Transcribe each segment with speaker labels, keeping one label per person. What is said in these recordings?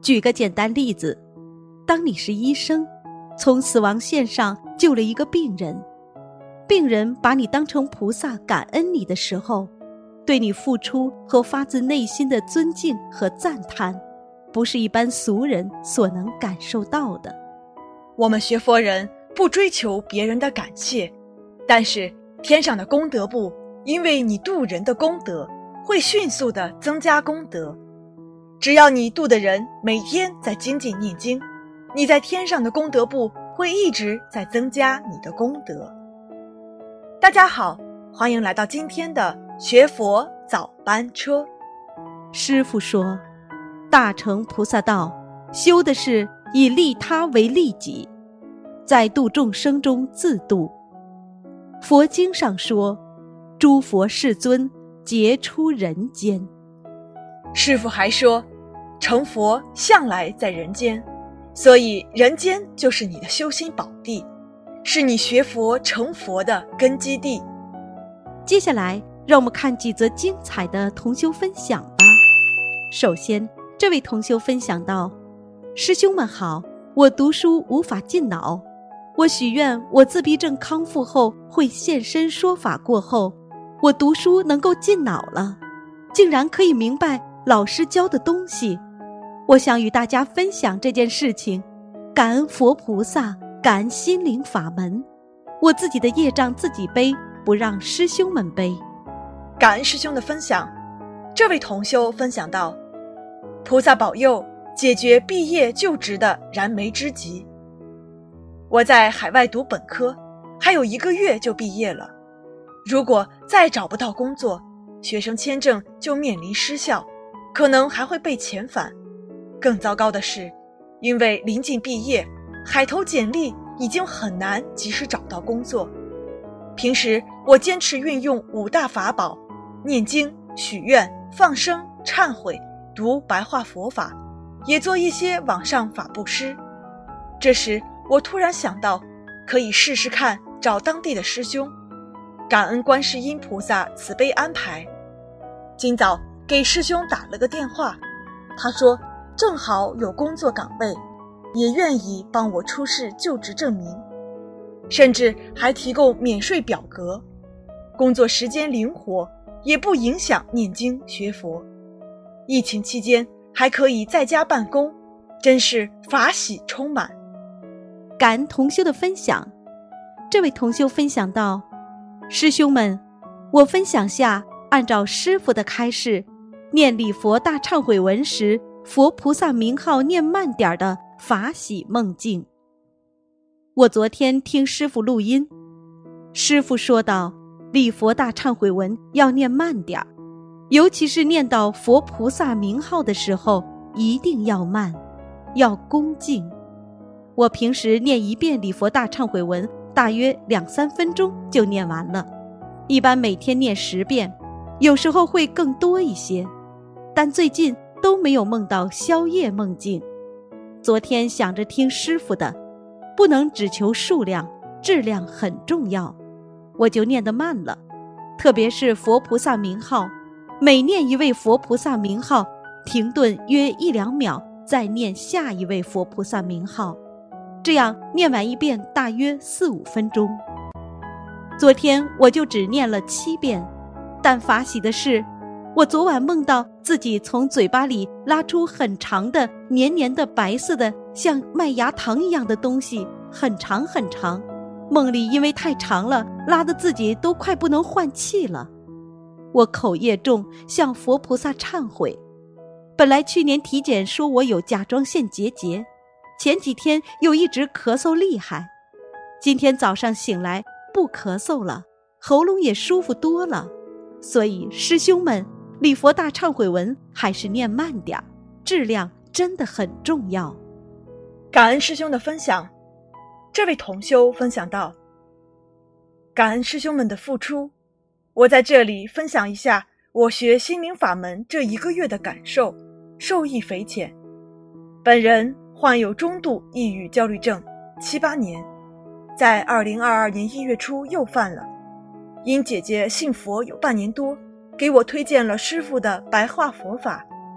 Speaker 1: 举个简单例子，当你是医生，从死亡线上救了一个病人，病人把你当成菩萨感恩你的时候，对你付出和发自内心的尊敬和赞叹，不是一般俗人所能感受到的。
Speaker 2: 我们学佛人不追求别人的感谢，但是天上的功德簿因为你度人的功德，会迅速地增加功德。只要你度的人每天在精进念经，你在天上的功德簿会一直在增加你的功德。大家好，欢迎来到今天的学佛早班车。
Speaker 1: 师父说，大乘菩萨道修的是以利他为利己，在度众生中自度。佛经上说，诸佛世尊杰出人间。
Speaker 2: 师父还说，成佛向来在人间，所以人间就是你的修心宝地，是你学佛成佛的根基地。
Speaker 1: 接下来让我们看几则精彩的同修分享吧。首先，这位同修分享到，师兄们好，我读书无法进脑，我许愿我自闭症康复后会现身说法，过后我读书能够进脑了，竟然可以明白老师教的东西。我想与大家分享这件事情，感恩佛菩萨，感恩心灵法门，我自己的业障自己背，不让师兄们背。
Speaker 2: 感恩师兄的分享。这位同修分享到，菩萨保佑解决毕业就职的燃眉之急。我在海外读本科，还有1个月就毕业了，如果再找不到工作，学生签证就面临失效，可能还会被遣返。更糟糕的是，因为临近毕业，海投简历已经很难及时找到工作。平时我坚持运用5大法宝，念经、许愿、放生、忏悔、读白话佛法，也做一些网上法布施。这时我突然想到，可以试试看找当地的师兄，感恩观世音菩萨慈悲安排。今早给师兄打了个电话，他说正好有工作岗位，也愿意帮我出示就职证明，甚至还提供免税表格，工作时间灵活，也不影响念经学佛。疫情期间还可以在家办公，真是法喜充满。
Speaker 1: 感恩同修的分享。这位同修分享到，师兄们，我分享下按照师父的开示，念礼佛大忏悔文时佛菩萨名号念慢点的法喜梦境。我昨天听师父录音，师父说到礼佛大忏悔文要念慢点，尤其是念到佛菩萨名号的时候一定要慢，要恭敬。我平时念1遍礼佛大忏悔文大约2-3分钟就念完了，一般每天念10遍，有时候会更多一些，但最近都没有梦到宵夜梦境。昨天想着听师父的，不能只求数量，质量很重要，我就念得慢了。特别是佛菩萨名号，每念一位佛菩萨名号，停顿约1-2秒，再念下一位佛菩萨名号，这样念完1遍大约4-5分钟。昨天我就只念了7遍，但法喜的是，我昨晚梦到自己从嘴巴里拉出很长的黏黏的白色的像麦芽糖一样的东西，很长很长，梦里因为太长了，拉得自己都快不能换气了。我口业重，向佛菩萨忏悔。本来去年体检说我有甲状腺结节，前几天又一直咳嗽厉害，今天早上醒来不咳嗽了，喉咙也舒服多了。所以师兄们，礼佛大忏悔文还是念慢点，质量真的很重要。
Speaker 2: 感恩师兄的分享。这位同修分享到，感恩师兄们的付出，我在这里分享一下我学心灵法门这1个月的感受，受益匪浅。本人患有中度抑郁焦虑症7-8年，在2022年1月初又犯了。因姐姐信佛有半年多，给我推荐了师父的白话佛法。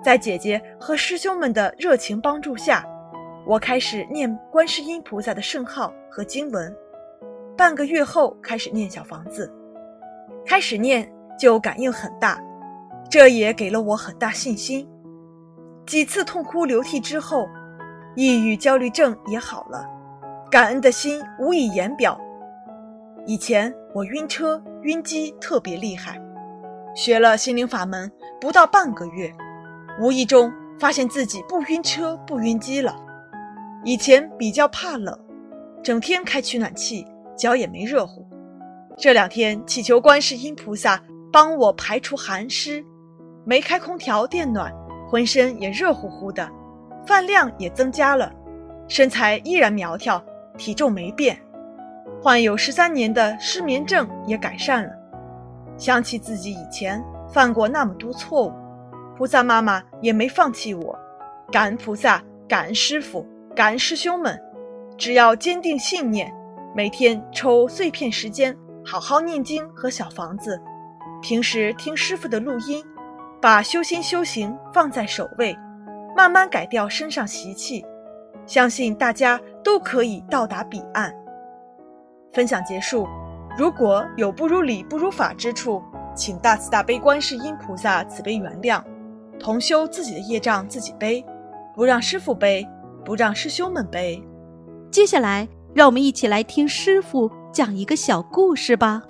Speaker 2: 在姐姐和师兄们的热情帮助下，我开始念观世音菩萨的圣号和经文。半个月后开始念小房子，开始念就感应很大，这也给了我很大信心。几次痛哭流涕之后，抑郁焦虑症也好了，感恩的心无以言表。以前我晕车晕机特别厉害，学了心灵法门不到半个月，无意中发现自己不晕车不晕机了。以前比较怕冷，整天开取暖器，脚也没热乎。这2天祈求观世音菩萨帮我排除寒湿，没开空调电暖，浑身也热乎乎的，饭量也增加了，身材依然苗条，体重没变。患有13年的失眠症也改善了。想起自己以前犯过那么多错误，菩萨妈妈也没放弃我。感恩菩萨，感恩师父，感恩师兄们。只要坚定信念，每天抽碎片时间好好念经和小房子，平时听师父的录音，把修心修行放在首位，慢慢改掉身上习气，相信大家都可以到达彼岸。分享结束，如果有不如理不如法之处，请大慈大悲观世音菩萨慈悲原谅。同修自己的业障自己背，不让师父背，不让师兄们背。
Speaker 1: 接下来让我们一起来听师父讲一个小故事吧。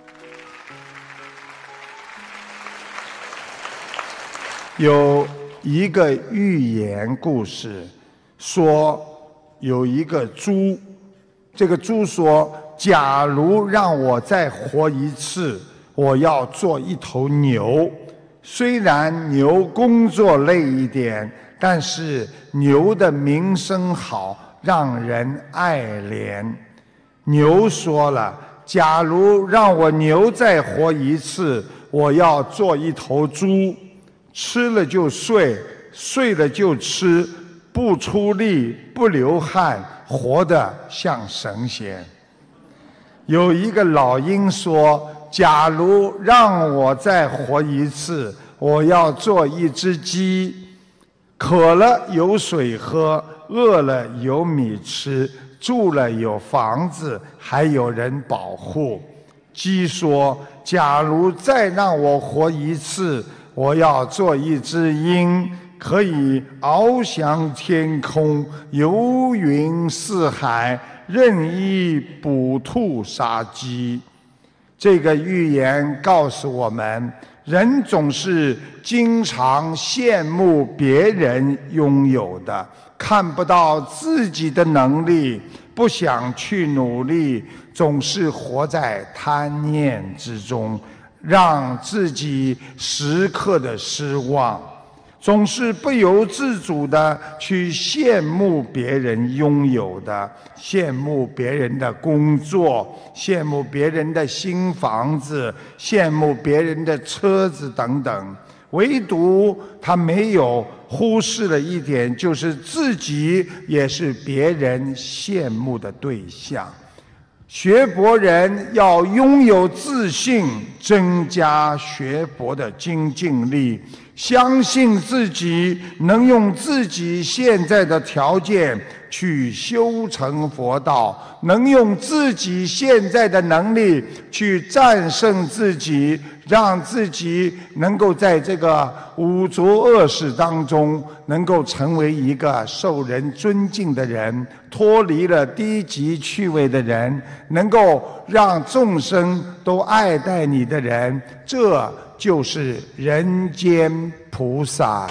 Speaker 3: 有一个寓言故事，说有一个猪，这个猪说，假如让我再活一次，我要做一头牛。虽然牛工作累一点，但是牛的名声好，让人爱怜。牛说了，假如让我牛再活一次，我要做一头猪。吃了就睡，睡了就吃，不出力，不流汗，活得像神仙。有一个老鹰说，假如让我再活一次，我要做一只鸡。渴了有水喝，饿了有米吃，住了有房子，还有人保护。鸡说，假如再让我活一次，我要做一只鹰，可以翱翔天空，游云四海，任意捕兔杀鸡。这个寓言告诉我们，人总是经常羡慕别人拥有的，看不到自己的能力，不想去努力，总是活在贪念之中，让自己时刻的失望，总是不由自主地去羡慕别人拥有的，羡慕别人的工作，羡慕别人的新房子，羡慕别人的车子等等。唯独他没有忽视了一点，就是自己也是别人羡慕的对象。学佛人要拥有自信，增加学佛的精进力，相信自己能用自己现在的条件去修成佛道，能用自己现在的能力去战胜自己，让自己能够在这个五浊恶世当中能够成为一个受人尊敬的人，脱离了低级趣味的人，能够让众生都爱戴你的人，这就是人间菩萨。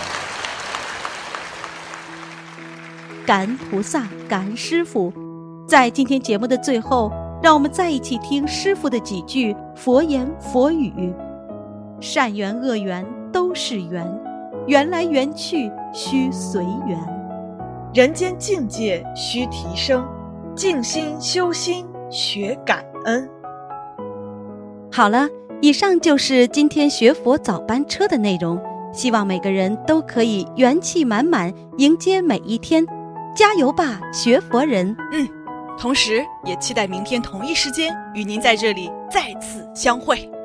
Speaker 1: 感恩菩萨，感恩师父。在今天节目的最后，让我们再一起听师父的几句佛言佛语：善缘恶缘都是缘，缘来缘去须随缘。
Speaker 2: 人间境界须提升，静心修心学感恩。
Speaker 1: 好了，以上就是今天学佛早班车的内容，希望每个人都可以元气满满迎接每一天，加油吧，学佛人！
Speaker 2: 同时也期待明天同一时间与您在这里再次相会。